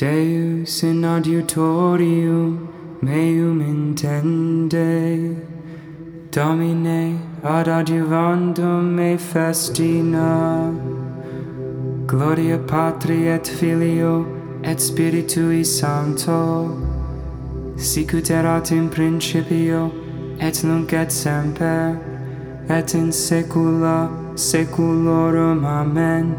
Deus in adiutorium meum intende, Domine ad adjuvandum me festina, Gloria Patri et Filio et Spiritui Sancto, sicut erat in principio et nunc et semper, et in saecula saeculorum. Amen.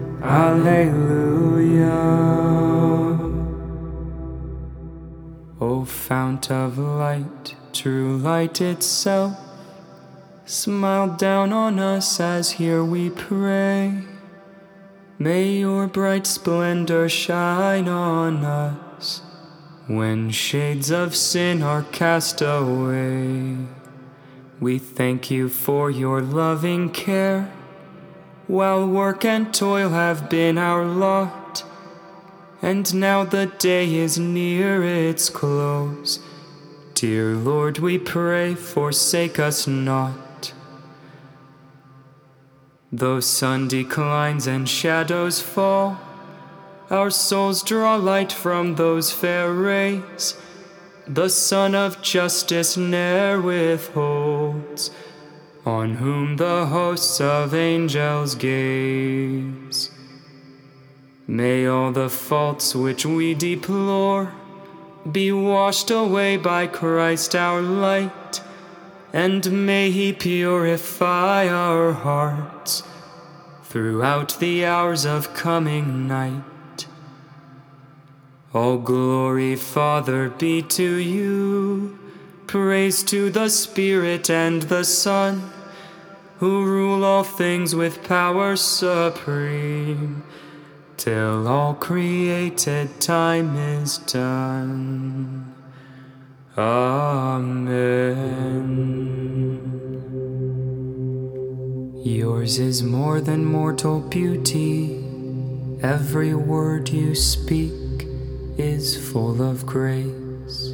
Alleluia. O fount of light, true light itself, smile down on us as here we pray. May your bright splendor shine on us when shades of sin are cast away. We thank you for your loving care, while work and toil have been our lot, and now the day is near its close. Dear Lord, we pray, forsake us not. Though sun declines and shadows fall, our souls draw light from those fair rays. The Sun of Justice ne'er withholds, on whom the hosts of angels gaze. May all the faults which we deplore be washed away by Christ our light, and may He purify our hearts throughout the hours of coming night. All glory, Father, be to you. Praise to the Spirit and the Son, who rule all things with power supreme, till all created time is done. Amen. Yours is more than mortal beauty. Every word you speak is full of grace.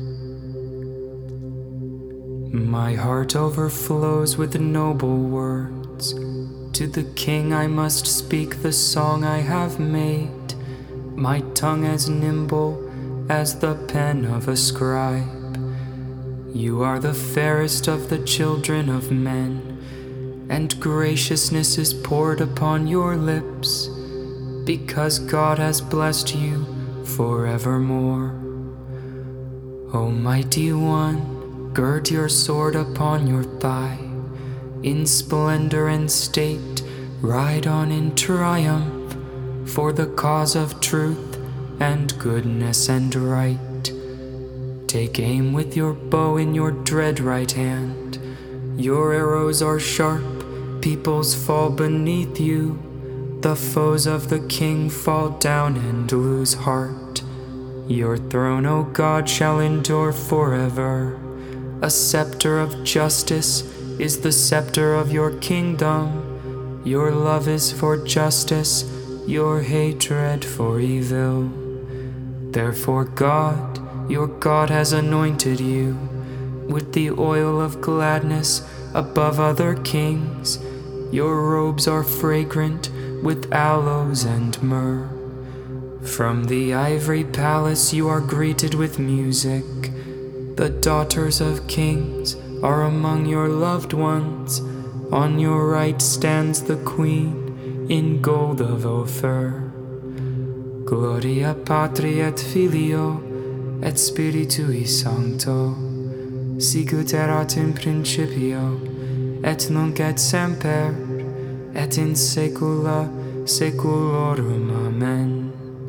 My heart overflows with noble words. To the King I must speak the song I have made, my tongue as nimble as the pen of a scribe. You are the fairest of the children of men, and graciousness is poured upon your lips, because God has blessed you forevermore. O mighty one, gird your sword upon your thigh. In splendor and state, ride on in triumph, for the cause of truth and goodness and right. Take aim with your bow in your dread right hand. Your arrows are sharp, peoples fall beneath you. The foes of the King fall down and lose heart. Your throne, O God, shall endure forever. A scepter of justice is the scepter of your kingdom. Your love is for justice, your hatred for evil. Therefore God, your God, has anointed you with the oil of gladness above other kings. Your robes are fragrant with aloes and myrrh. From the ivory palace you are greeted with music. The daughters of kings are among your loved ones. On your right stands the Queen in gold of Ophir. Gloria Patri et Filio et Spiritui Sancto, sicut erat in principio et nunc et semper et in saecula saeculorum. Amen.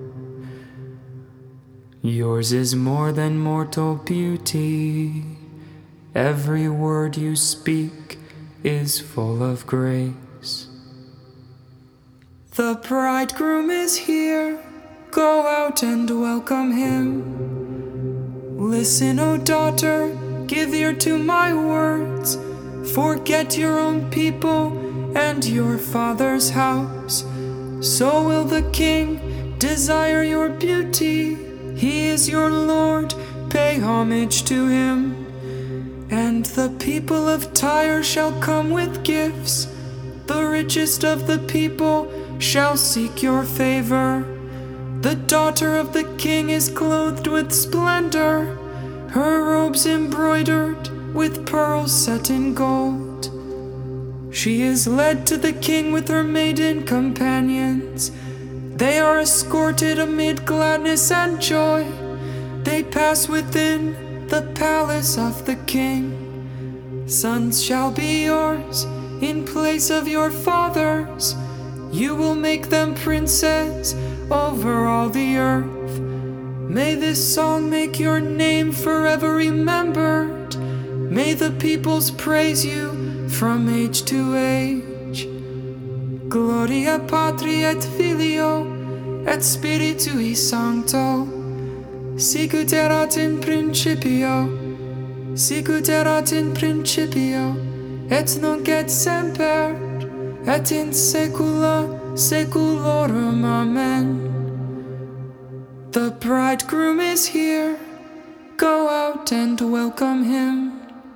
Yours is more than mortal beauty. Every word you speak is full of grace. The bridegroom is here. Go out and welcome him. Listen, O daughter, give ear to my words. Forget your own people and your father's house. So will the King desire your beauty. He is your Lord, pay homage to him. And the people of Tyre shall come with gifts. The richest of the people shall seek your favor. The daughter of the king is clothed with splendor, her robes embroidered with pearls set in gold. She is led to the king with her maiden companions. They are escorted amid gladness and joy. They pass within the palace of the king. Sons shall be yours in place of your fathers. You will make them princes over all the earth. May this song make your name forever remembered. May the peoples praise you from age to age. Gloria Patri et Filio et Spiritui Sancto, sicut erat in principio, et nunc et semper, et in saecula saeculorum. Amen. The bridegroom is here, go out and welcome him.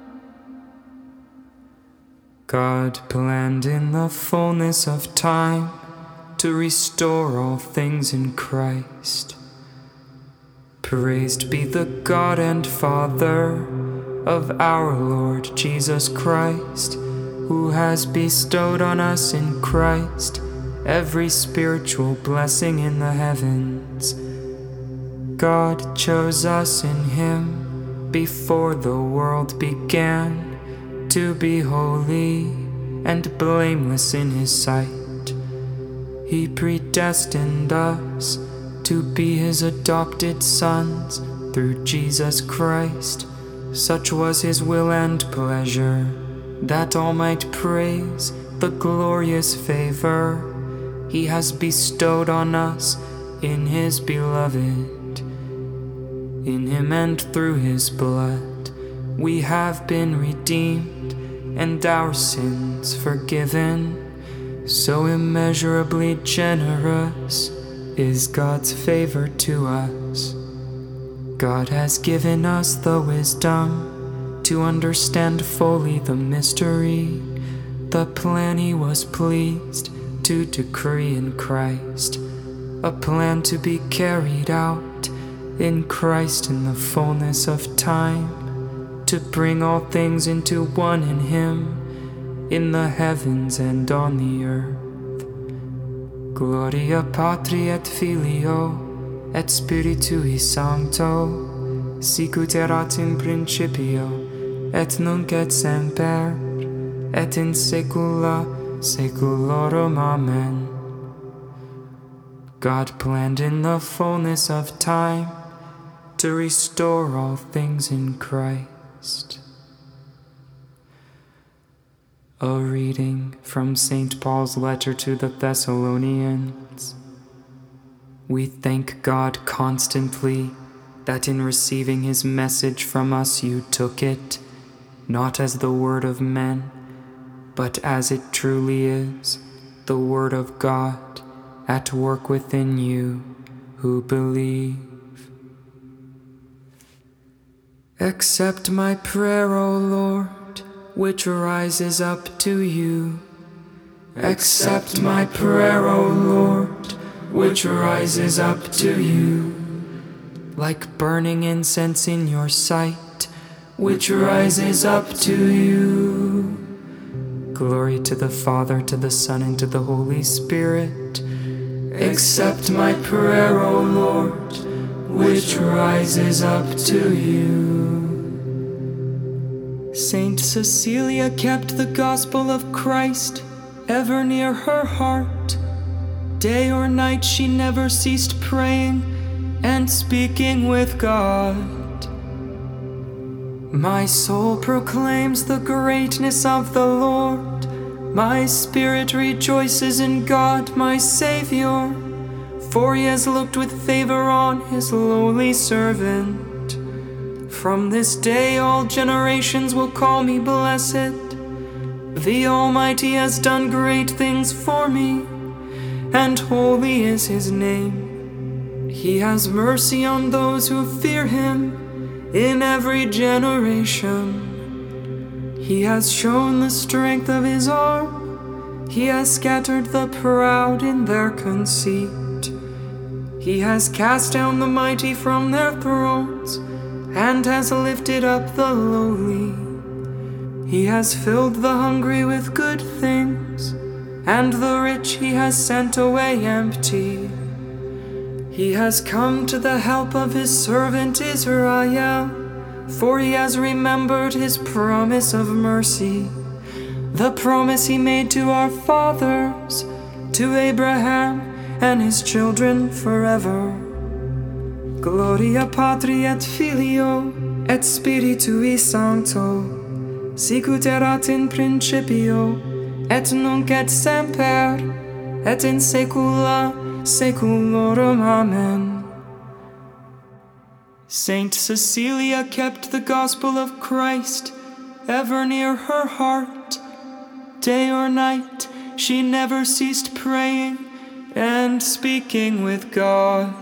God planned in the fullness of time to restore all things in Christ. Praised be the God and Father of our Lord Jesus Christ, who has bestowed on us in Christ every spiritual blessing in the heavens. God chose us in him before the world began to be holy and blameless in his sight. He predestined us to be his adopted sons through Jesus Christ. Such was his will and pleasure, that all might praise the glorious favor he has bestowed on us in his beloved. In him and through his blood we have been redeemed and our sins forgiven. So immeasurably generous is God's favor to us. God has given us the wisdom to understand fully the mystery, the plan he was pleased to decree in Christ, a plan to be carried out in Christ in the fullness of time, to bring all things into one in him, in the heavens and on the earth. Gloria Patri et Filio et Spiritui Sancto, sicut erat in principio, et nunc et semper, et in saecula saeculorum. Amen. God planned in the fullness of time to restore all things in Christ. A reading from St. Paul's letter to the Thessalonians. We thank God constantly that in receiving his message from us you took it, not as the word of men, but as it truly is, the word of God at work within you who believe. Accept my prayer, O Lord, which rises up to you. Accept my prayer, O Lord, which rises up to you. Like burning incense in your sight, which rises up to you. Glory to the Father, to the Son, and to the Holy Spirit. Accept my prayer, O Lord, which rises up to you. Saint Cecilia kept the gospel of Christ ever near her heart. Day or night she never ceased praying and speaking with God. My soul proclaims the greatness of the Lord. My spirit rejoices in God, my Savior, for he has looked with favor on his lowly servant. From this day all generations will call me blessed. The Almighty has done great things for me, and holy is his name. He has mercy on those who fear him in every generation. He has shown the strength of his arm. He has scattered the proud in their conceit. He has cast down the mighty from their thrones, and has lifted up the lowly. He has filled the hungry with good things, and the rich he has sent away empty. He has come to the help of his servant Israel, for he has remembered his promise of mercy, the promise he made to our fathers, to Abraham and his children forever. Gloria Patri et Filio et Spiritui Sancto, sicut erat in principio, et nunc et semper, et in saecula saeculorum. Amen. Saint Cecilia kept the gospel of Christ ever near her heart. Day or night she never ceased praying and speaking with God.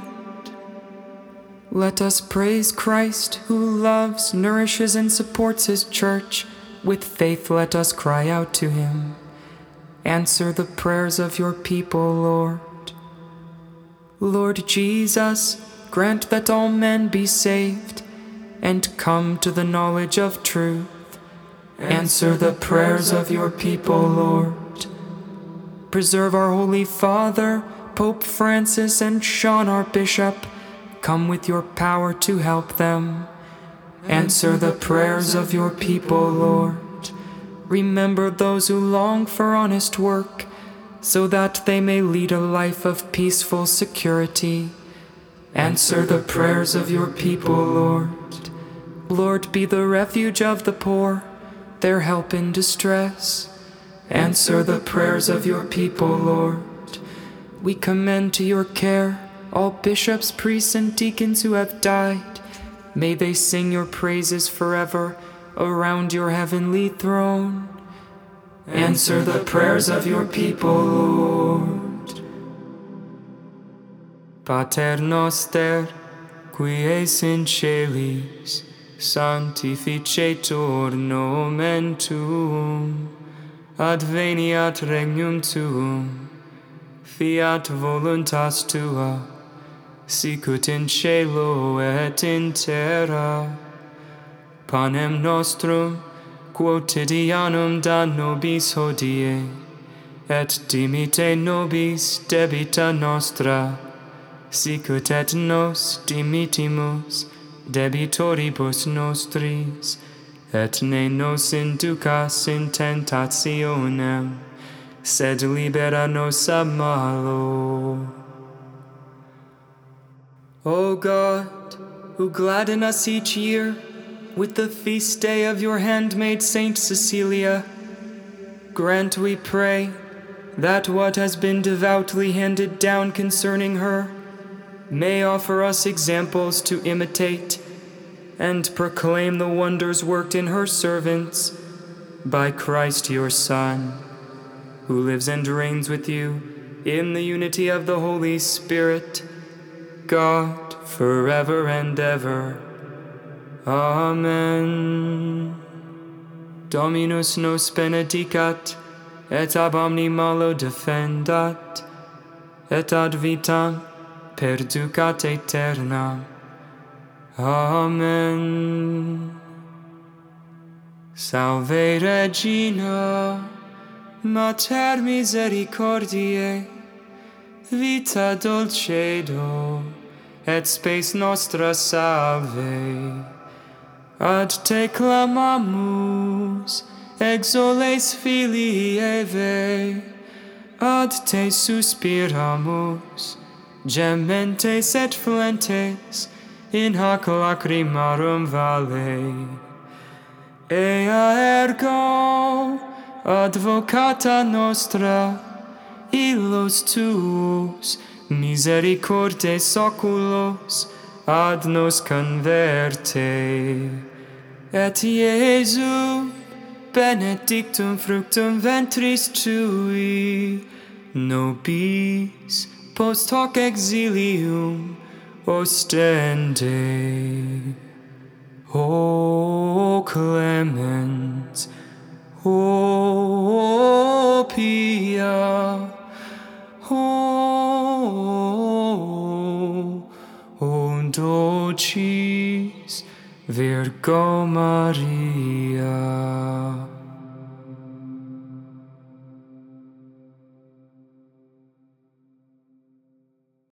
Let us praise Christ, who loves, nourishes, and supports his church. With faith let us cry out to him. Answer the prayers of your people, Lord. Lord Jesus, grant that all men be saved and come to the knowledge of truth. Answer the prayers of your people, Lord. Preserve our Holy Father, Pope Francis, and Sean, our Bishop. Come with your power to help them. Answer the prayers of your people, Lord. Remember those who long for honest work, so that they may lead a life of peaceful security. Answer the prayers of your people, Lord. Lord, be the refuge of the poor, their help in distress. Answer the prayers of your people, Lord. We commend to your care all bishops, priests, and deacons who have died. May they sing your praises forever around your heavenly throne. Answer the prayers of your people, Lord. Pater noster, qui es in celis, sanctificetur nomen tuum, adveniat regnum tuum, fiat voluntas tua, sicut in cielo et in terra. Panem nostrum quotidianum da nobis hodie, et dimite nobis debita nostra, sicut et nos dimitimus debitoribus nostris, et ne nos inducas in tentationem, sed libera nos a malo. O God, who gladden us each year with the feast day of your handmaid Saint Cecilia, grant, we pray, that what has been devoutly handed down concerning her may offer us examples to imitate and proclaim the wonders worked in her servants by Christ your Son, who lives and reigns with you in the unity of the Holy Spirit, God, forever and ever. Amen. Dominus nos benedicat, et ab omni malo defendat, et ad vitam perducat aeternam. Amen. Salve Regina, Mater misericordiae, vita dulcedo, et spes nostra salve. Ad te clamamus, exoles filii Evae, ad te suspiramus, gementes et flentes, in hac lacrimarum vale. Ea ergo, advocata nostra, illos tuos, misericordes oculos, ad nos converte. Et Iesu, benedictum fructum ventris tui, nobis post hoc exilium ostende. O clemens, O pia, O Docis Virgo Maria.